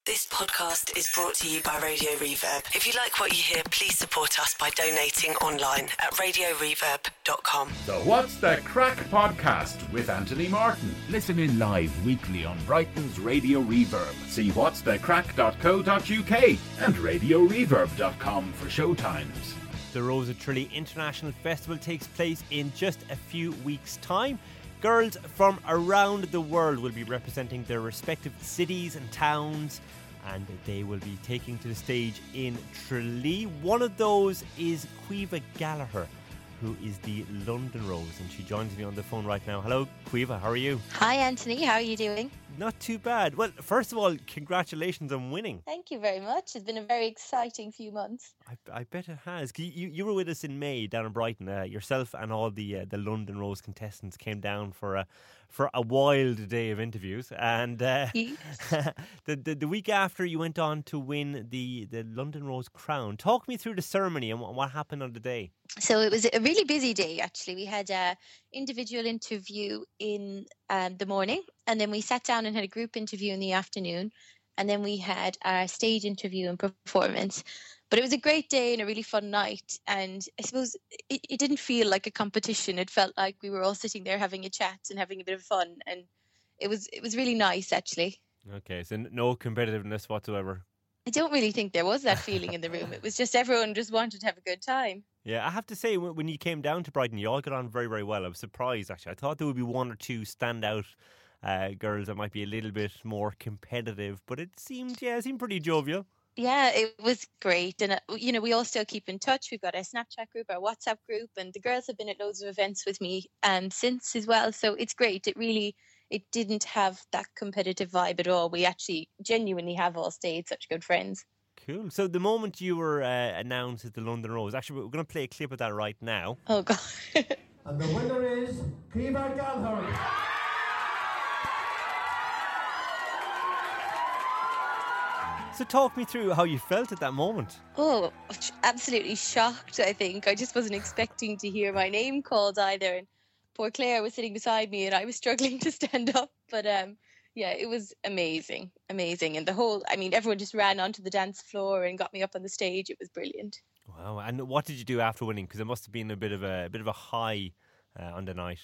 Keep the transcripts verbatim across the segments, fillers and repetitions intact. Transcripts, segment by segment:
This podcast is brought to you by Radio Reverb. If you like what you hear, please support us by donating online at radio reverb dot com. The What's the Crack podcast with Anthony Martin. Listen in live weekly on Brighton's Radio Reverb. See whats the crack dot co dot uk and radio reverb dot com for showtimes. The Rose of Tralee International Festival takes place in just a few weeks' time. Girls from around the world will be representing their respective cities and towns, and they will be taking to the stage in Tralee. One of those is Caoimhe Gallagher, who is the London Rose, and she joins me on the phone right now. Hello, Caoimhe, how are you? Hi, Anthony, how are you doing? Not too bad. Well, first of all, congratulations on winning. Thank you very much. It's been a very exciting few months. I, I bet it has. You, you were with us in May down in Brighton. Uh, yourself and all the uh, the London Rose contestants came down for a for a wild day of interviews. And uh, the, the the week after, you went on to win the, the London Rose crown. Talk me through the ceremony and what, what happened on the day. So it was a really busy day, actually. We had an individual interview in um, the morning, and then we sat down and had a group interview in the afternoon, and then we had our stage interview and performance. But it was a great day and a really fun night, and I suppose it, it didn't feel like a competition. It felt like we were all sitting there having a chat and having a bit of fun, and it was it was really nice, actually. Okay, so no competitiveness whatsoever. I don't really think there was that feeling in the room. It was just everyone just wanted to have a good time. Yeah, I have to say, when you came down to Brighton, you all got on very, very well. I was surprised, actually. I thought there would be one or two standout uh, girls that might be a little bit more competitive, but it seemed, yeah, it seemed pretty jovial. Yeah, it was great. And, uh, you know, we all still keep in touch. We've got our Snapchat group, our WhatsApp group, and the girls have been at loads of events with me um, since as well. So it's great. It really, it didn't have that competitive vibe at all. We actually genuinely have all stayed such good friends. Cool. So the moment you were uh, announced as the London Rose, actually we're going to play a clip of that right now. Oh, God. And the winner is Caoimhe Gallagher. So talk me through how you felt at that moment. Oh, absolutely shocked, I think. I just wasn't expecting to hear my name called either. And poor Claire was sitting beside me and I was struggling to stand up. But um, yeah, it was amazing, amazing. And the whole, I mean, everyone just ran onto the dance floor and got me up on the stage. It was brilliant. Wow. And what did you do after winning? Because it must have been a bit of a, a bit of a high uh, on the night.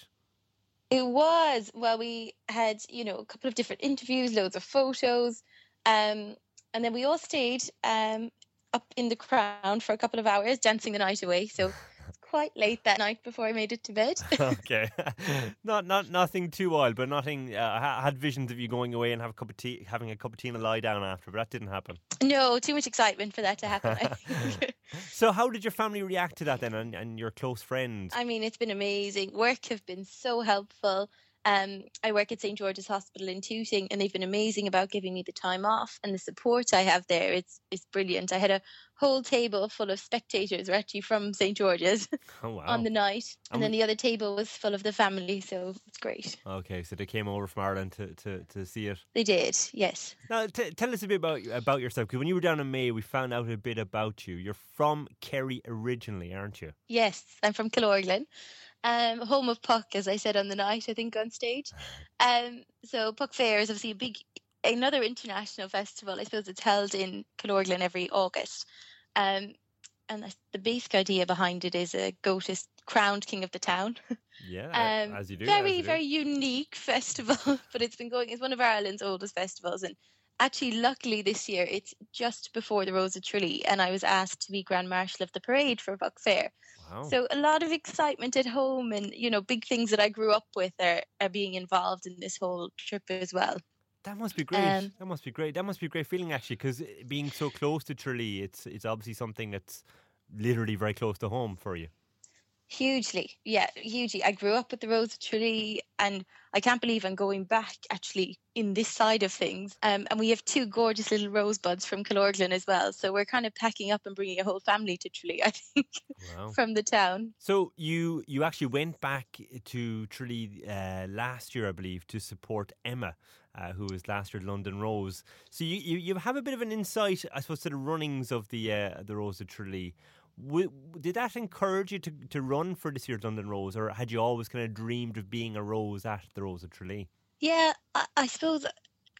It was. Well, we had, you know, a couple of different interviews, loads of photos. Um, and then we all stayed um, up in the Crown for a couple of hours, dancing the night away. So it's quite late that night before I made it to bed. Okay. not not nothing too wild, but nothing. Uh, I had visions of you going away and have a cup of tea, having a cup of tea and a lie down after, but that didn't happen. No, too much excitement for that to happen, I think. So how did your family react to that then, and, and your close friends? I mean, it's been amazing. Work have been so helpful. Um, I work at Saint George's Hospital in Tooting, and they've been amazing about giving me the time off, and the support I have there. It's it's brilliant. I had a whole table full of spectators, were actually from Saint George's oh, wow. on the night, and, and then the other table was full of the family, so it's great. Okay, so they came over from Ireland to, to, to see it. They did, yes. Now, t- tell us a bit about about yourself, because when you were down in May, we found out a bit about you. You're from Kerry originally, aren't you? Yes, I'm from Killorglin. Um, home of Puck, as I said on the night, I think, on stage. Um, so Puck Fair is obviously a big, another international festival. I suppose it's held in Killorglin every August. Um, and the basic idea behind it is a goat is crowned king of the town. Yeah, um, as you do. Very, as you do. very unique festival, but it's been going, it's one of Ireland's oldest festivals. And actually, luckily this year, it's just before the Rose of Tralee, and I was asked to be Grand Marshal of the Parade for Puck Fair. Wow. So a lot of excitement at home, and, you know, big things that I grew up with are, are being involved in this whole trip as well. That must be great. Um, that must be great. That must be a great feeling, actually, because being so close to Tralee, it's it's obviously something that's literally very close to home for you. Hugely, yeah, hugely. I grew up with the Rose of Tralee, and I can't believe I'm going back actually in this side of things. Um, and we have two gorgeous little rosebuds from Killorglin as well. So we're kind of packing up and bringing a whole family to Tralee, I think, Wow. from the town. So you you actually went back to Tralee uh, last year, I believe, to support Emma, uh, who was last year's London Rose. So you, you, you have a bit of an insight, I suppose, to the runnings of the uh, the Rose of Tralee. W- did that encourage you to, to run for this year's London Rose, or had you always kind of dreamed of being a rose at the Rose of Tralee? Yeah, I, I suppose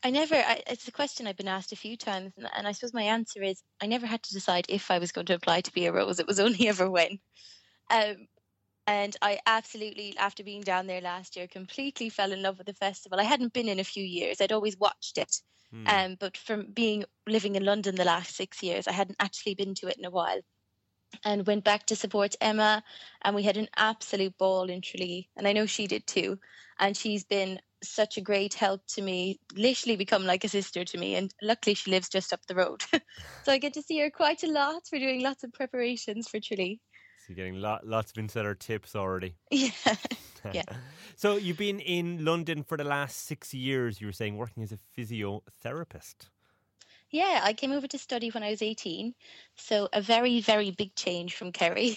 I never, I, it's a question I've been asked a few times, and, and I suppose my answer is I never had to decide if I was going to apply to be a Rose. It was only ever when. Um, and I absolutely, after being down there last year, completely fell in love with the festival. I hadn't been in a few years. I'd always watched it. Hmm. Um, but from being living in London the last six years, I hadn't actually been to it in a while. And went back to support Emma, and we had an absolute ball in Tralee, and I know she did too. And she's been such a great help to me, literally become like a sister to me. And luckily, she lives just up the road, so I get to see her quite a lot. We're doing lots of preparations for Tralee. So you're getting lot, lots of insider tips already. Yeah, yeah. So you've been in London for the last six years. You were saying working as a physiotherapist. Yeah, I came over to study when I was eighteen, so a very, very big change from Kerry,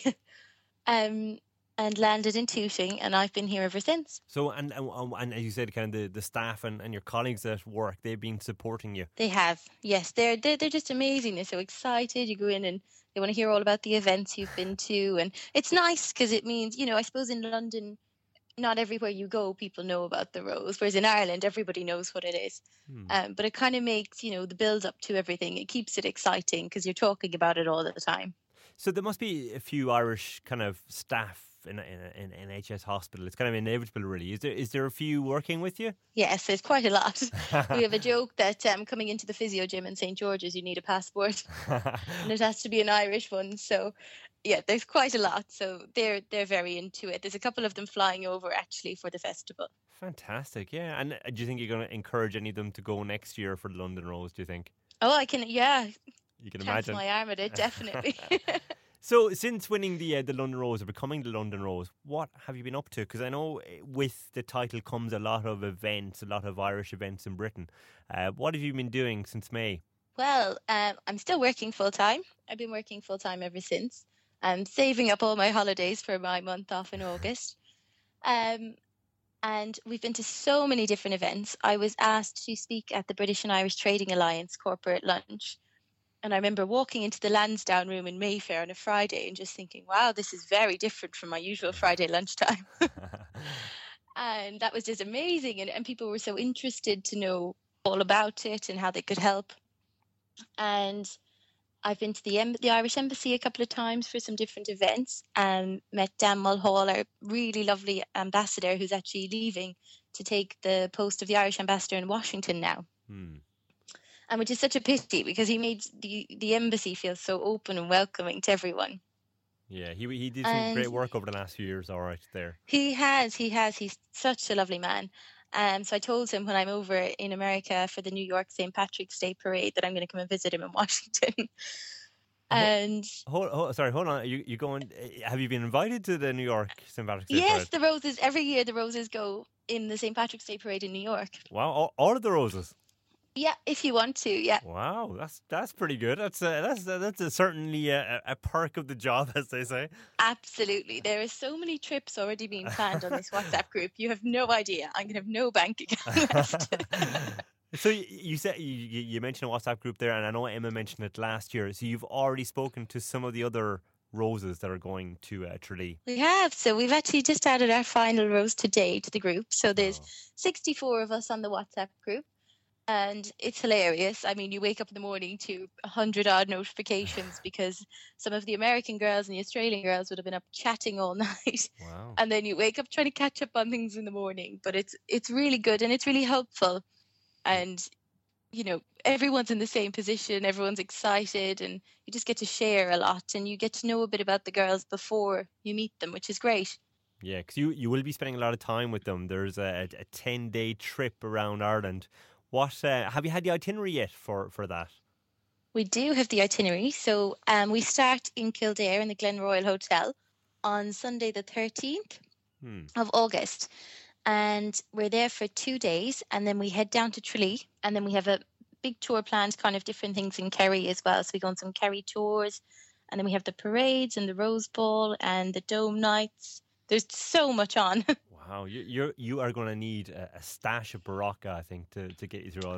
um, and landed in Tooting, and I've been here ever since. So, and and, and as you said, kind of the, the staff and, and your colleagues at work, they've been supporting you. They have, yes, they're, they're they're just amazing. They're so excited. You go in and they want to hear all about the events you've been to, and it's nice because it means, you know, I suppose in London, not everywhere you go, people know about the Rose, whereas in Ireland, everybody knows what it is. Hmm. Um, but it kind of makes, you know, the build up to everything, it keeps it exciting because you're talking about it all the time. So there must be a few Irish kind of staff in in, in N H S hospital. It's kind of inevitable, really. Is there is there a few working with you? Yes, there's quite a lot. We have a joke that um, coming into the physio gym in Saint George's, you need a passport, and it has to be an Irish one. So, yeah, there's quite a lot. So they're they're very into it. There's a couple of them flying over actually for the festival. Fantastic, yeah. And do you think you're going to encourage any of them to go next year for the London Rose? Do you think? Oh, I can. Yeah, You can chance imagine. my arm at it, definitely. So, since winning the uh, the London Rose or becoming the London Rose, what have you been up to? Because I know with the title comes a lot of events, a lot of Irish events in Britain. Uh, what have you been doing since May? Well, um, I'm still working full time. I've been working full time ever since. I'm saving up all my holidays for my month off in August. Um, and we've been to so many different events. I was asked to speak at the British and Irish Trading Alliance corporate lunch. And I remember walking into the Lansdowne room in Mayfair on a Friday and just thinking, wow, this is very different from my usual Friday lunchtime. And that was just amazing. And, and people were so interested to know all about it and how they could help. And I've been to the, em- the Irish Embassy a couple of times for some different events and met Dan Mulhall, our really lovely ambassador who's actually leaving to take the post of the Irish ambassador in Washington now. Hmm. And which is such a pity because he made the, the embassy feel so open and welcoming to everyone. Yeah, he he did some And great work over the last few years, all right, there. He has, he has. He's such a lovely man. Um, so I told him when I'm over in America for the New York Saint Patrick's Day parade that I'm going to come and visit him in Washington. And Hold, hold, sorry, hold on. You you going? Have you been invited to the New York Saint Patrick's Day yes, parade? the Roses, every year the Roses go in the Saint Patrick's Day parade in New York. Wow, all, all of the Roses. Yeah, if you want to, yeah. Wow, that's that's pretty good. That's a, that's a, that's a, certainly a, a perk of the job, as they say. Absolutely. There are so many trips already being planned on this WhatsApp group. You have no idea. I'm going to have no bank account left. So you, you said you, you mentioned a WhatsApp group there, and I know Emma mentioned it last year. So you've already spoken to some of the other Roses that are going to uh, Tralee. We have. So we've actually just added our final Rose today to the group. So there's Oh. sixty-four of us on the WhatsApp group. And it's hilarious. I mean, you wake up in the morning to a hundred odd notifications because some of the American girls and the Australian girls would have been up chatting all night. Wow. And then you wake up trying to catch up on things in the morning. But it's it's really good and it's really helpful. And, you know, everyone's in the same position. Everyone's excited and you just get to share a lot and you get to know a bit about the girls before you meet them, which is great. Yeah, because you, you will be spending a lot of time with them. There's a, a ten-day trip around Ireland. What uh, have you had the itinerary yet for, for that? We do have the itinerary. So um, we start in Kildare in the Glen Royal Hotel on Sunday the thirteenth Hmm. of August. And we're there for two days. And then we head down to Tralee. And then we have a big tour planned, kind of different things in Kerry as well. So we go on some Kerry tours. And then we have the parades and the Rose Ball and the Dome Nights. There's so much on. Wow, you you're, you are going to need a, a stash of Barocca, I think, to, to get you through all that.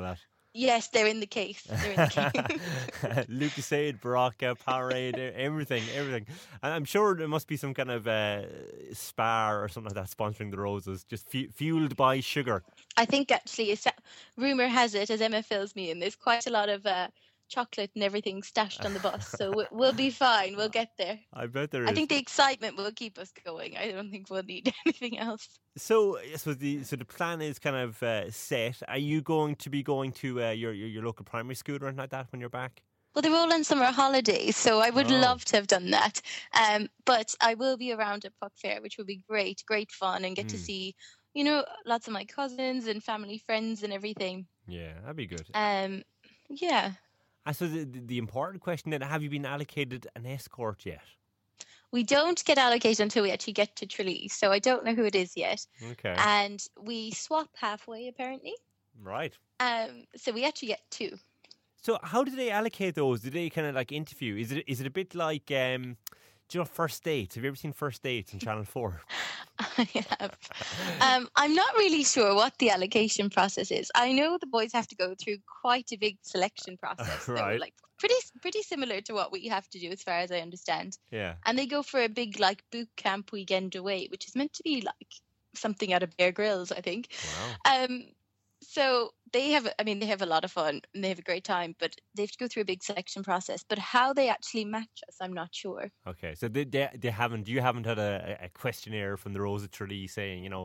Yes, they're in the case. They're in the case. Lucas Aid, Baraka, Parade, everything, everything. And I'm sure there must be some kind of uh, spa or something like that sponsoring the Roses, just fu- fueled by sugar. I think actually, rumour has it, as Emma fills me in, there's quite a lot of uh, chocolate and everything stashed on the bus, so we'll be fine. We'll get there. I bet there is. I think the excitement will keep us going. I don't think we'll need anything else. So, so the so the plan is kind of uh, set. Are you going to be going to uh, your, your your local primary school or anything like that when you're back? Well, they're all on summer holidays, so I would Oh. love to have done that. Um, but I will be around at Puck Fair, which will be great, great fun, and get to Mm. see, you know, lots of my cousins and family friends and everything. Yeah, that'd be good. Um, yeah. And so the, the the important question then: have you been allocated an escort yet? We don't get allocated until we actually get to Tralee, so I don't know who it is yet. Okay, And we swap halfway, apparently. right. Um, so we actually get two. So how do they allocate those? Do they kind of like interview? Is it is it a bit like um, do you know First Dates? Have you ever seen First Dates on Channel Four? I have. Um, I'm not really sure what the allocation process is. I know the boys have to go through quite a big selection process. though, Right. like pretty pretty similar to what we have to do, as far as I understand. Yeah. And they go for a big like boot camp weekend away, which is meant to be like something out of Bear Grylls, I think. Wow. Um, so they have, I mean, they have a lot of fun and they have a great time, but they have to go through a big selection process. But how they actually match us, I'm not sure. Okay, so they, they they haven't you haven't had a, a questionnaire from the Rose of Tralee saying, you know,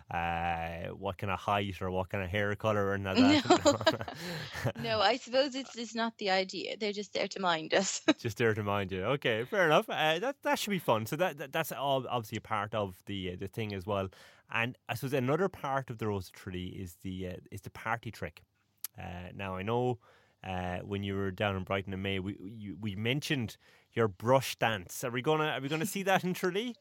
uh, what kind of height or what kind of hair colour or anything like that. No, I suppose it's, it's not the idea. They're just there to mind us. Just there to mind you. Okay, fair enough. Uh, that that should be fun. So that, that that's all obviously a part of the uh, the thing as well. And I suppose another part of the Rose of Tralee is the uh, is the party trick. Uh, now I know uh, when you were down in Brighton in May, we you, we mentioned your brush dance. Are we gonna are we gonna see that in Tralee?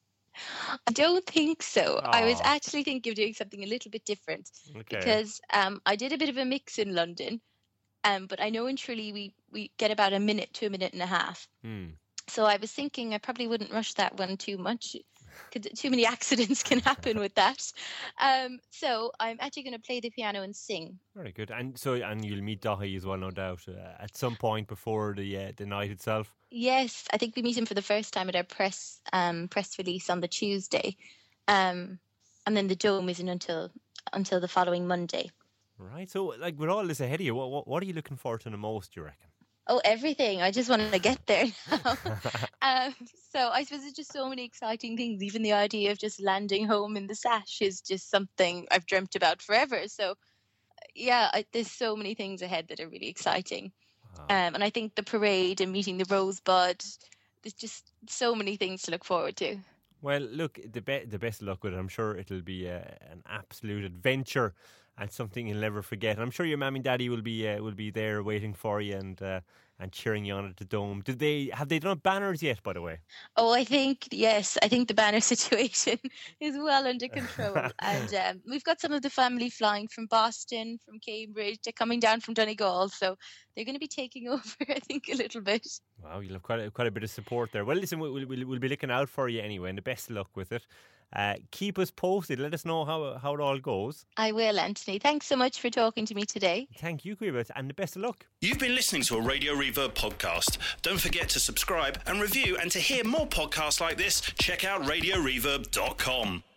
I don't think so. I was Aw. actually thinking of doing something a little bit different Okay. because um, I did a bbit of a mix in London, um, but I know in Tralee we, we get about a minute to a minute and a half. Hmm. So I was thinking I probably wouldn't rush that one too much. 'Cause too many accidents can happen with that. Um, so I'm actually going to play the piano and sing. Very good. And so and you'll meet Dahi as well, no doubt, uh, at some point before the uh, the night itself. Yes, I think we meet him for the first time at our press um, press release on the Tuesday, um, and then the Dome isn't until until the following Monday. Right. So like with all this ahead of you, what what, what are you looking forward to the most? You reckon? Oh, everything! I just want to get there now. um, so I suppose there's just so many exciting things. Even the idea of just landing home in the sash is just something I've dreamt about forever. So yeah, I, there's so many things ahead that are really exciting. Wow. Um, and I think the parade and meeting the Rosebud, there's just so many things to look forward to. Well, look, the be- the best of luck with it. I'm sure it'll be uh, an absolute adventure and something you'll never forget. And I'm sure your mum and daddy will be uh, will be there waiting for you and uh, and cheering you on at the Dome. Did they have they done banners yet? By the way, Oh, I think, yes, I think the banner situation is well under control. and um, we've got some of the family flying from Boston, from Cambridge. They're coming down from Donegal. So they're going to be taking over, I think, a little bit. wow, you'll have quite a, quite a bit of support there. Well, listen, we'll, we'll, we'll be looking out for you anyway, and the best of luck with it. Uh, keep us posted. Let us know how how it all goes. I will, Anthony. Thanks so much for talking to me today. Thank you, Cuba, and the best of luck. You've been listening to a Radio Reverb podcast. Don't forget to subscribe and review, and to hear more podcasts like this, check out radio reverb dot com.